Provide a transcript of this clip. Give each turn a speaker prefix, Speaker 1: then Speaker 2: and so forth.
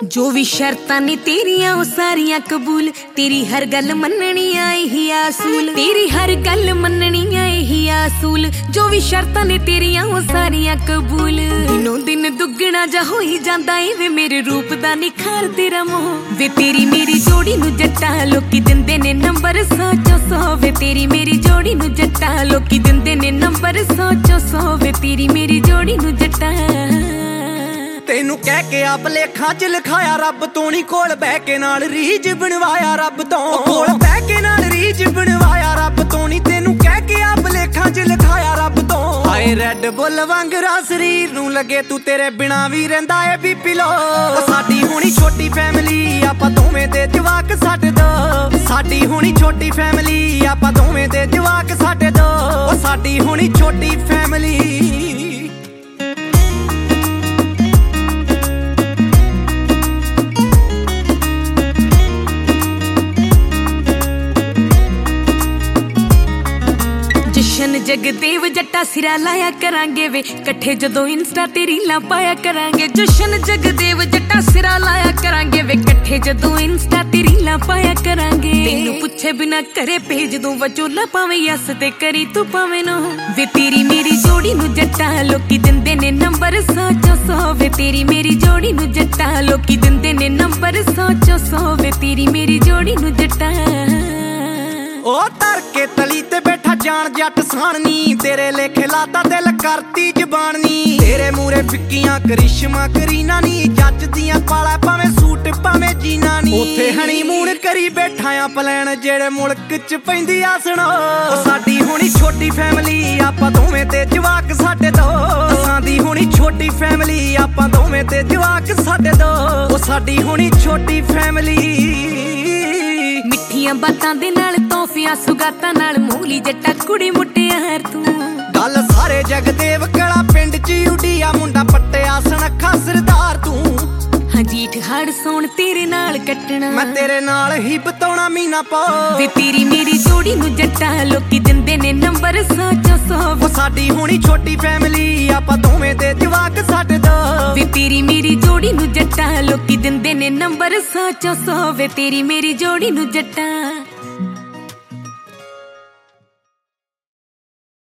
Speaker 1: जो भी शर्तां ने तेरियां ओ सारियां कबूल, तेरी हर गल मननी आई ही असूल, तेरी हर गल मननी आई ही असूल। जो भी शर्तां ने तेरियां ओ सारियां कबूल, दिनों दिन दुगना जा हो ही जांदा ए वे मेरे रूप दा निखार तेरा मोह। वे तेरी मेरी जोड़ी नू जट्टा लोकी दिंदे ने नंबर 100 चों 100, वे तेरी मेरी जोड़ी नू जट्टा लोकी दिंदे ने नंबर 100 चों 100, वे तेरी मेरी जोड़ी नू जट्टा।
Speaker 2: तेनू कह के आप लेखा च लिखाया रब तो नी, कोल बह के नाल रीज बनवाया रब तो, कोल बह के नाल रीज बनवाया रब तो नी। तेनू कह के आप लेखा च लिखाया रब तो, हाय रेड बुल वांगरा शरीर नू लगे तू तेरे बिना भी रहिंदा है बीपी लो। साडी होनी छोटी फैमिली आपां दोवें दे जवाक साडे दो, साडी होनी छोटी फैमिली आपां दोवें दे जवाक साडे दो, साडी होनी छोटी फैमिली।
Speaker 1: जशन जगदेव जट्टा सिरा लाया करांगे वे, कट्ठे जदों इंस्टा ते रीलां पाया करांगे। जशन जगदेव जट्टा सिरा लाया करांगे वे, कट्ठे जदों इंस्टा ते रीलां पाया करांगे। तेनू पुछे बिना करे भेज दूं वचोला, पावें यस ते करी तू पावें नो। वे तेरी मेरी जोड़ी नू जट्टा लोकी दिंदे ने नंबर 100 चों 100, वे तेरी मेरी जोड़ी नू जट्टा लोकी दिंदे ने नंबर 100 चों 100, वे तेरी मेरी जोड़ी नू जट्टा।
Speaker 2: ओ तर के तली ते बैठा जान जट साणनी, तेरे लेखे लाता दिल करती जबानी। तेरे मूरे फिक्कियां करिश्मा करीना नी, जच दियां पाला भावें सूट भावें जीना नी। उत्थे हनीमून करी बैठा आ प्लैन जेड़े मुल्क च पैंदी आसणो। साडी होनी छोटी फैमिली आपां दोवें ते जवाक साडे दो, साडी होनी छोटी फैमिली आपां दोवें ते जवाक साडे दो, साडी होनी छोटी फैमिली।
Speaker 1: मिठियां बातां दे नाल तोहफियां सुगातां नाल मूली जट्टा कुड़ी मुटियार तू।
Speaker 2: गल सारे जगदेव कड़ा पिंड च उडिया, मुंडा पट्टिया सनखा सरदार तू।
Speaker 1: हाँ जीठ हाड़ सौण तेरे नाल कटना,
Speaker 2: मैं तेरे नाल ही बतौना मीना पा।
Speaker 1: वे तेरी मेरी जोड़ी नू जट्टा लोकी दिंदे ने नंबर 100 चों 100,
Speaker 2: साडी होनी छोटी फैमिली आपां दोवें दे जवाक साडे दो।
Speaker 1: वे तेरी मेरी जोड़ी नू जट्टा लोकी दिंदे ने नंबर 100 चों 100, वे तेरी मेरी जोड़ी नू जट्टा।